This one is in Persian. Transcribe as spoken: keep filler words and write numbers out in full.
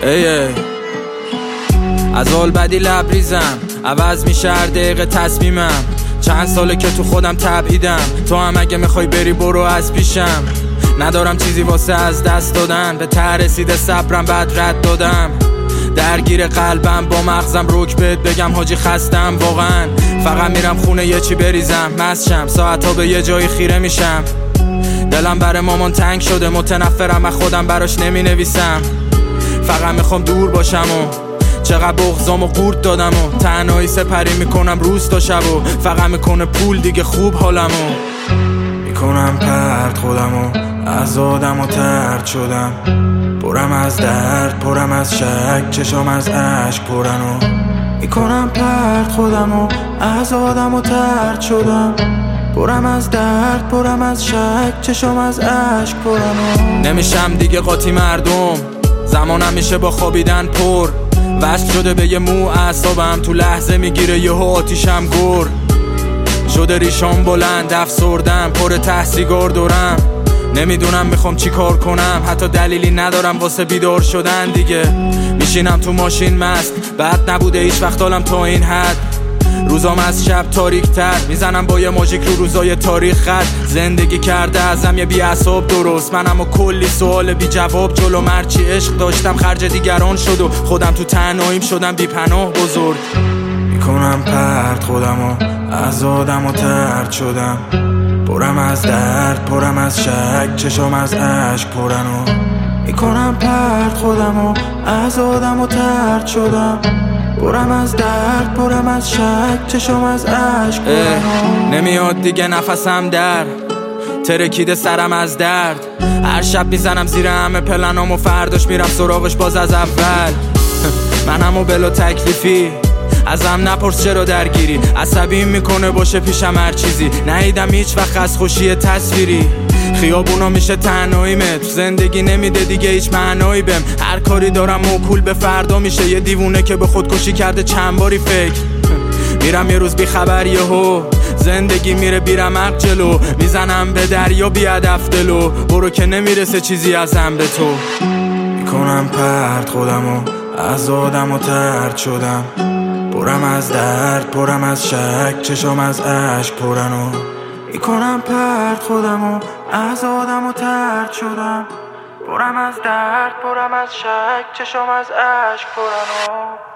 ای ای از اول بدی لبریزم، عوض میشه هر دقیقه تصمیمم. چند ساله که تو خودم تبعیدم، تو هم اگه میخوای بری برو از پیشم. ندارم چیزی واسه از دست دادن، به ته رسیده صبرم بعد رد دادم. درگیر قلبم با مغزم روک بهت بگم حاجی خستم واقعا. فقط میرم خونه یه چی بریزم مستشم، ساعتا به یه جایی خیره میشم. دلم بر مامان تنگ شده، متنفرم از خودم براش نمی نویسم. فقط میخوام دور باشم و چقدر بغضام و قورت دادم و تنهایی سپری میکنم روز تا شب و فقط میکنه پول دیگه خوب حالمو. میکنم پرت خودمو از آدم و ترد شدم، پرم از درد پرم از شک، چشام از عشق پرنو. میکنم پرت خودمو از آدم و ترد شدم، پرم از درد پرم از شک، چشام از عشق پرنو. نمیشم دیگه قاطی مردم، زمانم میشه با خوابیدن پر. وشت شده به یه مو اعصابم، تو لحظه میگیره یهو آتیشم گر. شده ریشام بلند افسردم، پر ته سیگار دورم. نمیدونم میخوام چی کار کنم، حتی دلیلی ندارم واسه بیدار شدن دیگه. میشینم تو ماشین مست، بعد نبوده هیچ وقت حالم تا این حد. روزام از شب تاریک تر، میزنم با یه ماژیک رو روزای تاریخ خط. زندگی کرده ازم یه بی اعصاب درست، منم و کلی سوال بی جواب جلو. مرچی عشق داشتم خرج دیگران شد و خودم تو تنهاییم شدم بی پناه بزرگ. میکنم پرت خودمو از آدم و ترد شدم، پرم از درد پرم از شک، چشام از عشق پرنو. میکنم پرت خودمو از آدم و ترد شدم، پرم از درد پرم از شک، چشام از عشق پرنو. نمیاد دیگه نفسم در ترکیده سرم از درد. هر شب میزنم زیر همه پلنام و فرداش میرم سراغش باز از اول. منم و بلا تکلیفی، ازم نپرس چرا درگیری. عصبیم میکنه باشه پیشم هر چیزی، نهیدم هیچ وقت از خوشی تصویری. خیابونا میشه تنهاییمه، زندگی نمیده دیگه هیچ معنایی بهم. هر کاری دارم موکول به فردا میشه، یه دیوونه که به خودکشی کرده چند باری فکر. میرم یه روز بی خبر یهو زندگی میره بیرمق جلو. میزنم به دریا بی هدف دلو، برو که نمیرسه چیزی ازم به تو. میکنم پرت خودمو از آدم و ترد شدم، پرم از درد پرم از شک، چشام از عشق پرنو. میکنم پرت خودمو از آدم و ترد شدم، پرم از درد پرم از شک، چشام از عشق پرنو.